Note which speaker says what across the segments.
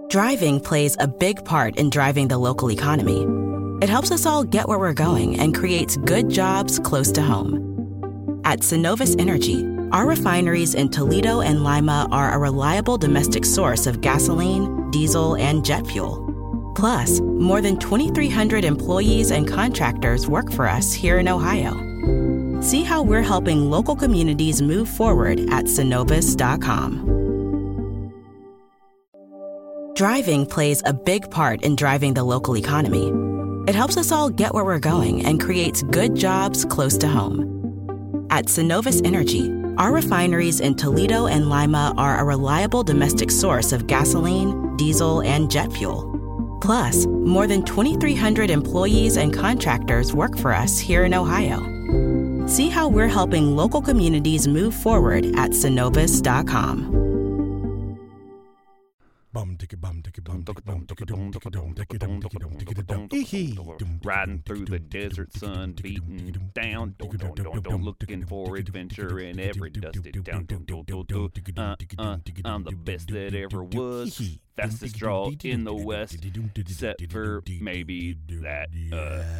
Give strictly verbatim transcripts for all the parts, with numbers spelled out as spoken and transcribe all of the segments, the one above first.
Speaker 1: Driving plays a big part in driving the local economy. It helps us all get where we're going and creates good jobs close to home. At Synovus Energy, our refineries in Toledo and Lima are a reliable domestic source of gasoline, diesel, and jet fuel. Plus, more than twenty-three hundred employees and contractors work for us here in Ohio. See how we're helping local communities move forward at synovus dot com. Driving plays a big part in driving the local economy. It helps us all get where we're going and creates good jobs close to home. At Synovus Energy, our refineries in Toledo and Lima are a reliable domestic source of gasoline, diesel, and jet fuel. Plus, more than twenty-three hundred employees and contractors work for us here in Ohio. See how we're helping local communities move forward at synovus dot com.
Speaker 2: Riding through the desert, sun beating down, looking for adventure in every dusty town. Uh, uh, I'm the best that ever was, fastest draw in the West, except for maybe that. Uh.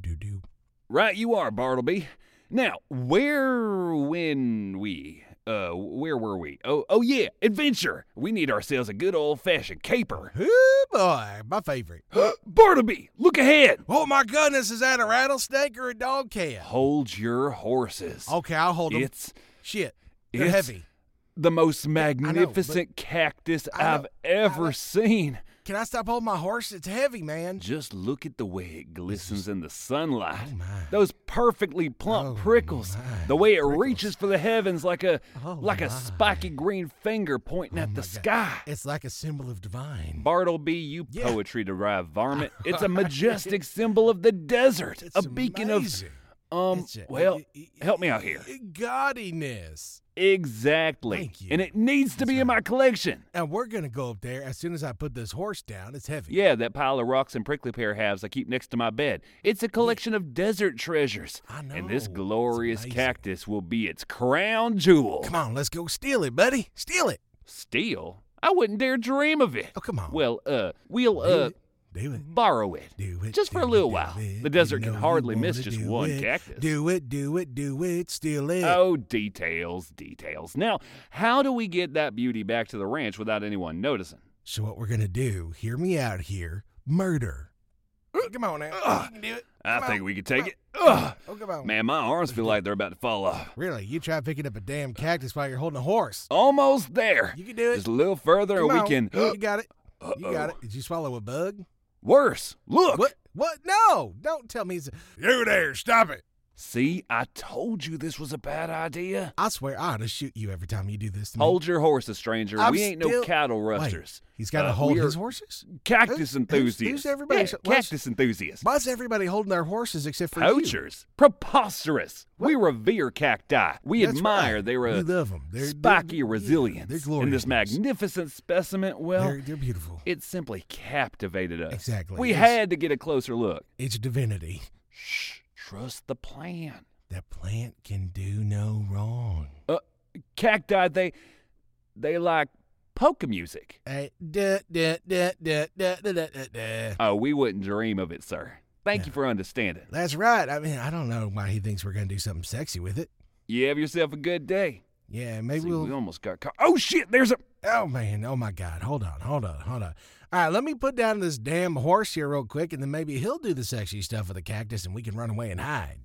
Speaker 2: Right, you are, Bartleby. Now, where, when we, uh, where were we? Oh, oh yeah, adventure. We need ourselves a good old-fashioned caper.
Speaker 3: Oh, boy, my favorite.
Speaker 2: Bartleby, look ahead.
Speaker 3: Oh, my goodness, is that a rattlesnake or a dog cat?
Speaker 2: Hold your horses.
Speaker 3: Okay, I'll hold them.
Speaker 2: It's,
Speaker 3: Shit, they're
Speaker 2: it's
Speaker 3: heavy.
Speaker 2: the most magnificent
Speaker 3: know,
Speaker 2: cactus
Speaker 3: I know,
Speaker 2: I've ever
Speaker 3: I know.
Speaker 2: seen.
Speaker 3: Can I stop holding my horse? It's heavy, man.
Speaker 2: Just look at the way it glistens in the sunlight.
Speaker 3: Oh, my.
Speaker 2: Those perfectly plump
Speaker 3: Oh,
Speaker 2: prickles.
Speaker 3: my.
Speaker 2: The way it
Speaker 3: Prickles.
Speaker 2: reaches for the heavens like a
Speaker 3: Oh,
Speaker 2: like a
Speaker 3: my.
Speaker 2: spiky green finger pointing
Speaker 3: Oh,
Speaker 2: at
Speaker 3: my
Speaker 2: the
Speaker 3: God.
Speaker 2: sky.
Speaker 3: It's like a symbol of divine.
Speaker 2: Bartleby, you
Speaker 3: Yeah.
Speaker 2: poetry-derived varmint. It's a majestic symbol of the desert.
Speaker 3: It's
Speaker 2: a beacon
Speaker 3: amazing.
Speaker 2: of, um,
Speaker 3: It's a-
Speaker 2: well,
Speaker 3: i- i-
Speaker 2: help me out here.
Speaker 3: i- Gaudiness.
Speaker 2: Exactly.
Speaker 3: Thank you.
Speaker 2: And it needs to
Speaker 3: That's
Speaker 2: be in
Speaker 3: right.
Speaker 2: my collection.
Speaker 3: And we're going to go up there as soon as I put this horse down. It's heavy.
Speaker 2: Yeah, that pile of rocks and prickly pear halves I keep next to my bed. It's a collection of desert treasures.
Speaker 3: I know.
Speaker 2: And this
Speaker 3: It's
Speaker 2: glorious
Speaker 3: amazing.
Speaker 2: cactus will be its crown jewel.
Speaker 3: Come on, let's go steal it, buddy. Steal it.
Speaker 2: Steal? I wouldn't dare dream of it.
Speaker 3: Oh, come on.
Speaker 2: Well, uh, we'll,
Speaker 3: do
Speaker 2: uh,
Speaker 3: it. Do it.
Speaker 2: borrow it.
Speaker 3: Do it.
Speaker 2: Just for
Speaker 3: do
Speaker 2: a little
Speaker 3: it,
Speaker 2: while.
Speaker 3: do it.
Speaker 2: The desert
Speaker 3: You
Speaker 2: can
Speaker 3: know
Speaker 2: hardly
Speaker 3: you
Speaker 2: miss
Speaker 3: wanna
Speaker 2: just
Speaker 3: do
Speaker 2: one
Speaker 3: it.
Speaker 2: cactus.
Speaker 3: Do it, do it, do it, steal it.
Speaker 2: Oh, details, details. Now, how do we get that beauty back to the ranch without anyone noticing?
Speaker 3: So what we're going to do, hear me out here, murder. Come on now.
Speaker 2: Ugh.
Speaker 3: You can do it.
Speaker 2: I
Speaker 3: Come
Speaker 2: think
Speaker 3: on.
Speaker 2: we could take
Speaker 3: Come
Speaker 2: it. Ugh.
Speaker 3: Oh, come on.
Speaker 2: Man, my arms feel like they're about to fall off.
Speaker 3: Really? You try picking up a damn cactus while you're holding a horse.
Speaker 2: Almost there.
Speaker 3: You can do it.
Speaker 2: Just a little further
Speaker 3: Come
Speaker 2: and
Speaker 3: on.
Speaker 2: we can...
Speaker 3: You got it. You
Speaker 2: Uh-oh.
Speaker 3: got it. Did you swallow a bug?
Speaker 2: Worse. Look.
Speaker 3: What? What? No. Don't tell me it's... You there. Stop it.
Speaker 2: See, I told you this was a bad idea.
Speaker 3: I swear I ought to shoot you every time you do this to me.
Speaker 2: Hold your horses, stranger.
Speaker 3: I'm
Speaker 2: we ain't no
Speaker 3: still-
Speaker 2: cattle
Speaker 3: Wait,
Speaker 2: rusters.
Speaker 3: he's got to
Speaker 2: Uh,
Speaker 3: hold
Speaker 2: we are
Speaker 3: his horses?
Speaker 2: Cactus
Speaker 3: Who's- who's-
Speaker 2: enthusiasts.
Speaker 3: who's everybody?
Speaker 2: Yeah,
Speaker 3: What's-
Speaker 2: cactus enthusiasts.
Speaker 3: Why's everybody holding their horses except for you?
Speaker 2: Poachers. Preposterous. We revere cacti. We
Speaker 3: That's
Speaker 2: admire
Speaker 3: right.
Speaker 2: their uh,
Speaker 3: We love them. They're,
Speaker 2: spiky
Speaker 3: they're,
Speaker 2: resilience.
Speaker 3: They're glorious.
Speaker 2: and this magnificent specimen, well,
Speaker 3: They're, they're beautiful.
Speaker 2: it simply captivated us.
Speaker 3: Exactly.
Speaker 2: We
Speaker 3: It's-
Speaker 2: had to get a closer look.
Speaker 3: It's divinity.
Speaker 2: Shh. Trust the plant.
Speaker 3: That plant can do no wrong.
Speaker 2: Uh, cacti, they, they like polka music.
Speaker 3: Hey, da, da, da, da, da, da, da, da, da.
Speaker 2: Oh, we wouldn't dream of it, sir. Thank
Speaker 3: No.
Speaker 2: you for understanding.
Speaker 3: That's right. I mean, I don't know why he thinks we're going to do something sexy with it.
Speaker 2: You have yourself a good day.
Speaker 3: Yeah, maybe
Speaker 2: See,
Speaker 3: we'll...
Speaker 2: we almost got caught. Oh, shit, there's a...
Speaker 3: Oh, man. Oh, my God. Hold on. Hold on. Hold on. All right, let me put down this damn horse here real quick, and then maybe he'll do the sexy stuff with the cactus, and we can run away and hide.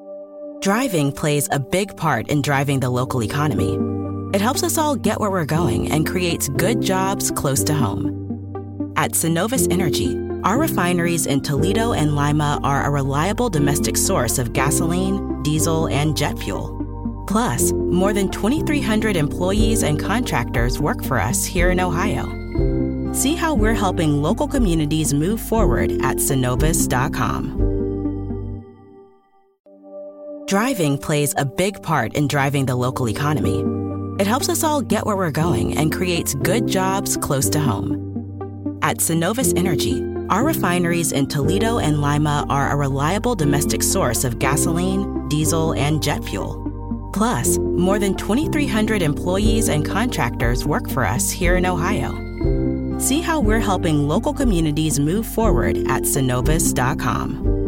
Speaker 1: Driving plays a big part in driving the local economy. It helps us all get where we're going and creates good jobs close to home. At Synovus Energy, our refineries in Toledo and Lima are a reliable domestic source of gasoline, diesel, and jet fuel. Plus, more than twenty-three hundred employees and contractors work for us here in Ohio. See how we're helping local communities move forward at synovus dot com. Driving plays a big part in driving the local economy. It helps us all get where we're going and creates good jobs close to home. At Synovus Energy, our refineries in Toledo and Lima are a reliable domestic source of gasoline, diesel, and jet fuel. Plus, more than twenty-three hundred employees and contractors work for us here in Ohio. See how how we're helping local communities move forward at Synovus dot com.